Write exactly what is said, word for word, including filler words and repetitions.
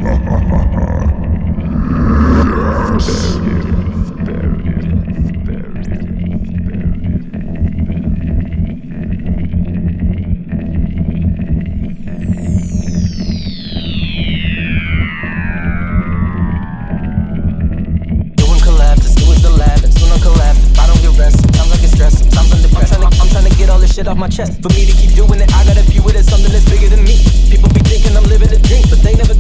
Shit off my chest. For me to keep doing it, I gotta view it as something that's bigger than me. People be thinking I'm living a dream, but they never